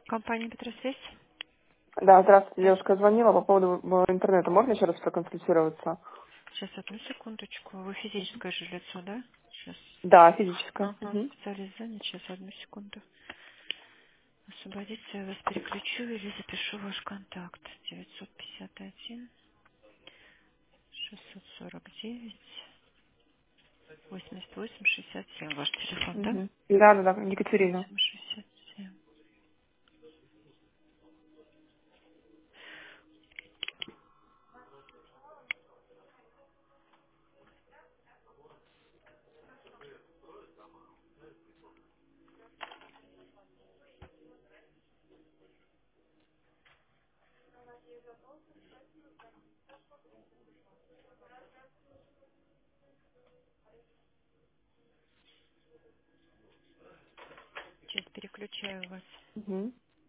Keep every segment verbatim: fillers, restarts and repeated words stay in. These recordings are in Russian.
Компания Петросвязь. Да, здравствуйте, Здравствуйте. девушка звонила по поводу э, интернета. Можно еще раз проконсультироваться? Сейчас, одну секундочку. Вы физическое же лицо, да? Сейчас. Да, физическая. Ага, Мгм. специалист занят. Сейчас, одну секунду. Освободите, я вас переключу или запишу ваш контакт. девятьсот пятьдесят один шестьсот сорок девять восемьдесят восемь шестьдесят семь. Ваш телефон, да? Мгм. Да, да, да, Екатерина. восемь шестьдесят семь. Сейчас переключаю вас. Мгм.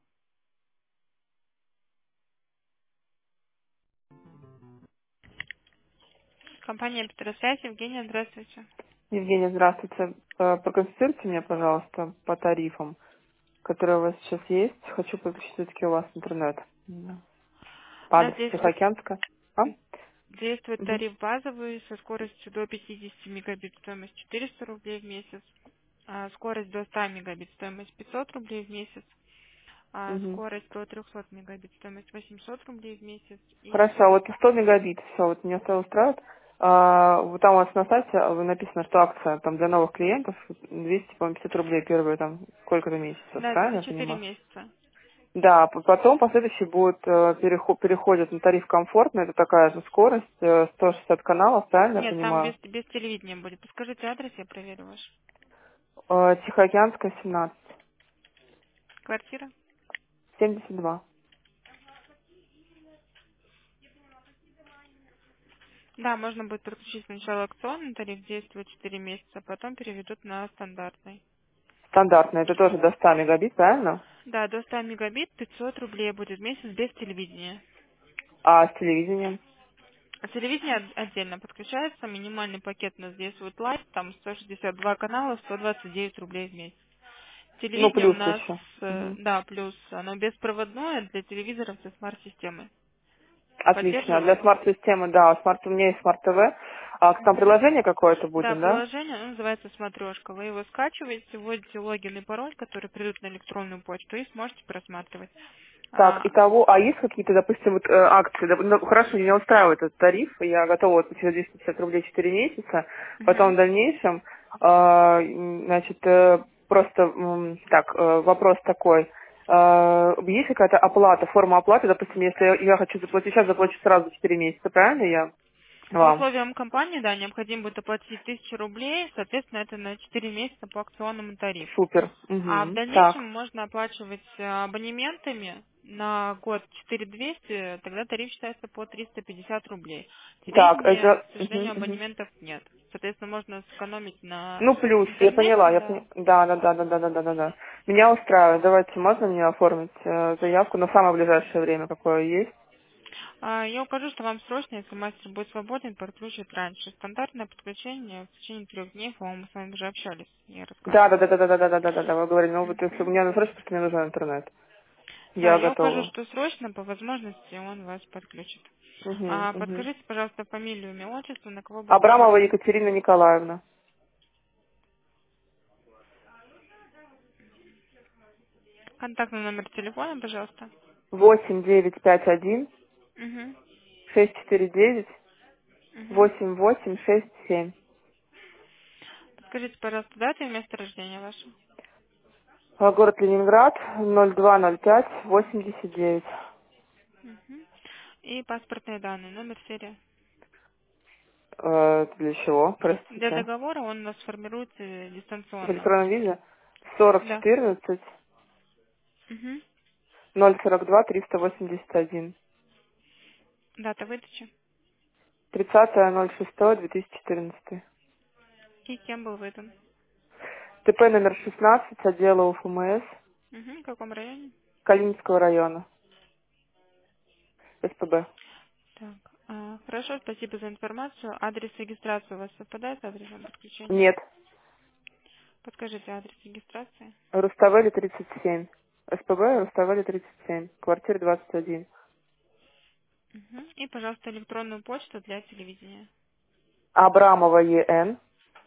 Компания Петросвязь. Евгения, здравствуйте. Евгения, здравствуйте. Э, Проконсультируйте меня, пожалуйста, по тарифам, которые у вас сейчас есть. Хочу подключить все-таки у вас интернет. Да. У По нас адресу действует Тихоокеанска. А? Действует Мгм. тариф базовый со скоростью до пятидесяти мегабит, стоимость четыреста рублей в месяц, а скорость до ста мегабит, стоимость пятьсот рублей в месяц, а Мгм. скорость до трехсот мегабит, стоимость восемьсот рублей в месяц. И Хорошо, а вот сто мегабит, все, вот меня все устраивает. А, вот там у вас на сайте а, написано, что акция там для новых клиентов двести пятьдесят рублей первые там сколько-то месяцев, да, правильно за я четыре понимаю? месяца. Да, п- потом последующий будет э, переход, переходит на тариф комфортный, это такая же скорость, э, сто шестьдесят каналов, правильно я Нет, там понимаю? без, без телевидения будет. Подскажите адрес, я проверю ваш. Э, Тихоокеанская, семнадцать, Квартира? семьдесят два. Да, можно будет подключить сначала акционный тариф, действует четыре месяца, а потом переведут на стандартный. Стандартный, это тоже до ста мегабит, правильно? Да, до ста мегабит пятьсот рублей будет в месяц без телевидения. А с телевидением? А телевидение от- отдельно подключается, минимальный пакет у нас действует лайт, там сто шестьдесят два канала, сто двадцать девять рублей в месяц. Ну, Телевидение у плюс нас, еще. э, Мгм. да, плюс оно беспроводное для телевизоров со смарт-системой. Отлично. Для Поддерживает? смарт-системы, да, смарт, у меня есть смарт-ТВ. А там Мгм. приложение какое-то Да, будет, да? приложение оно называется «Смотрешка». Вы его скачиваете, вводите логин и пароль, которые придут на электронную почту, и сможете просматривать. Так, А, итого, а есть какие-то, допустим, вот, э, акции? Доп- Ну, хорошо, меня устраивает этот тариф, я готова вот платить двести пятьдесят рублей четыре месяца, потом мгм. в дальнейшем, э, м, значит, э, просто, м, так, э, вопрос такой, э, есть какая-то оплата, форма оплаты, допустим, если я я хочу заплатить, сейчас заплачу сразу четыре месяца, правильно я По вам? условиям компании, да, необходимо будет оплатить тысячу рублей, соответственно, это на четыре месяца по акционному тарифу. Супер. А в Мгм. Так, дальнейшем можно оплачивать э, абонементами на год четыре тысячи двести, тогда тариф считается по триста пятьдесят рублей. так, Телевидение, это... к мгм, сожалению, мгм. абонементов нет. Соответственно, можно сэкономить на Ну, плюс, я поняла, интернете, я да. поняла. Да, да, да, да, да, да, да, да, да. Меня устраивает. Давайте, можно мне оформить э, заявку на самое ближайшее время, какое есть? А, Я укажу, что вам срочно, если мастер будет свободен, подключит раньше. Стандартное подключение в течение трех дней, по-моему, мы с вами уже общались, я Да, да, рассказывала. да, да, да, да, да, да, да, да, да, вы говорили, ну вот если у Мгм. меня на срочно, просто мне нужен интернет. Да, Я я укажу, готова. что срочно, по возможности, он вас подключит. Угу, А угу. подскажите, пожалуйста, фамилию, имя, отчество, на кого буду Абрамова должна. Екатерина Николаевна. Контактный номер телефона, пожалуйста. Восемь девять пять один Угу. шесть четыре девять Угу. восемь восемь шесть семь. Подскажите, пожалуйста, дату и место рождения ваше. А, Город Ленинград, ноль два ноль пять восемьдесят девять. Угу. И паспортные данные, номер, серия. Э, для чего, Для простите? договора он у нас формируется В дистанционно. электронном виде? Сорок Да. четырнадцать Угу. ноль сорок два триста восемьдесят один. Дата выдачи. Тридцатое ноль шестое две тысячи четырнадцатый. И кем был выдан. ТП номер шестнадцать отдела УФМС Угу. В каком районе? Калининского района. СПБ. Так. а, Хорошо, спасибо за информацию. Адрес регистрации у вас совпадает с адресом подключения? Нет. Подскажите адрес регистрации. Руставели тридцать семь. СПБ, Руставели тридцать семь, квартира двадцать один. Мгм. И, пожалуйста, электронную почту для телевидения. Абрамова ЕН.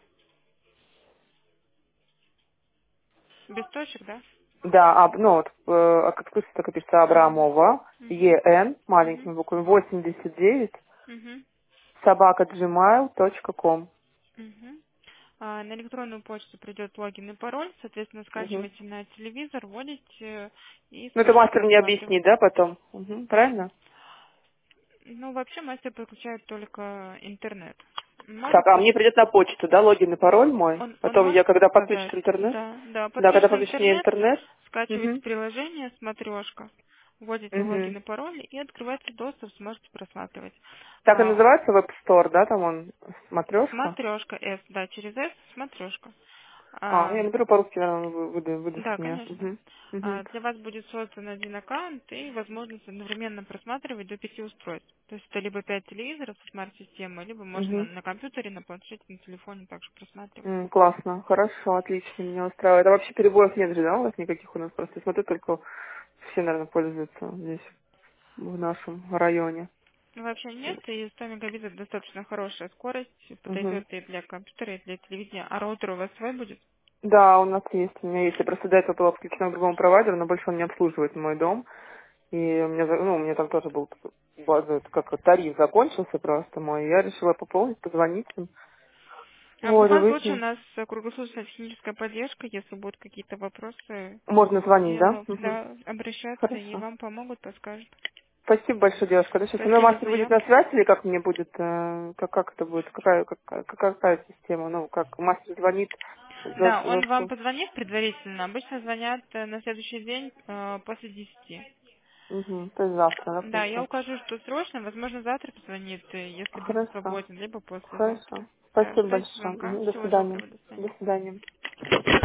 Без точек, да? Да, аб, ну, вот, э, а как слышится, так и пишется Мгм. Абрамова, Мгм. ЕН, Мгм. маленькими буквами, восемьдесят девять, Мгм. собака gmail точка ком. Мгм. А, на электронную почту придет логин и пароль, соответственно, Угу. скачивайте на телевизор, вводите и Ну, это сможете мастер мне просматривать. объяснит, да, потом? Угу. Правильно? Ну, вообще мастер подключает только интернет. Так, Может, а под- мне придет на почту, да, логин и пароль мой? он, он Потом я, может когда сказать, подключу интернет, да, да, да, когда подключен подключу мне интернет, интернет, скачивайте угу. приложение «Смотрешка», вводите Угу. логин и пароль и открывайте доступ, сможете просматривать. Так и А, называется веб-стор, да, там он, смотрешка? Смотрешка S, да, через S смотрешка. А, я А, наберу по-русски, наверное, вы- выда- выдаст да, мне. конечно. Угу. Угу. А, для вас будет создан один аккаунт и возможность одновременно просматривать до пяти устройств. То есть это либо пять телевизоров со смарт-системой, либо можно Угу. на компьютере, на планшете, на телефоне также просматривать. М, классно, хорошо, отлично, меня устраивает. А вообще перебоев нет же, да, у вас никаких у нас? Просто я смотрю, только все, наверное, пользуются здесь, в нашем районе. Ну, вообще нет, и сто мегабитов достаточно хорошая скорость, Угу. подойдет и для компьютера, и для телевидения. А роутер у вас свой будет? Да, у нас есть, у меня есть. Я просто до этого была подключена к другому провайдеру, но больше он не обслуживает мой дом. И у меня, за- ну, у меня там тоже был такой база, это как вот тариф закончился просто мой. Я решила пополнить, позвонить им. А в Вот, и любом случае у выяснить. нас э, круглосуточная техническая поддержка. Если будут какие-то вопросы, Можно звонить, да? смело Угу. да, обращаться и Хорошо. вам помогут, подскажут. Спасибо большое, девушка. Да, сейчас со мной Спасибо мастер за будет на заявки. связи или как мне будет, э, как, как это будет, какая, какая, какая система? Ну, как мастер звонит за, Да, за он вам что? позвонит предварительно. Обычно звонят э, на следующий день э, после десяти. Угу. То есть завтра, да, Да, я получается? укажу, что срочно. Возможно, завтра позвонит, э, если будет Хорошо. свободен, либо послезавтра. Хорошо. Да, Спасибо ждать большое. звонка. Мгм. До Всего свидания. доброго, до До свидания. свидания.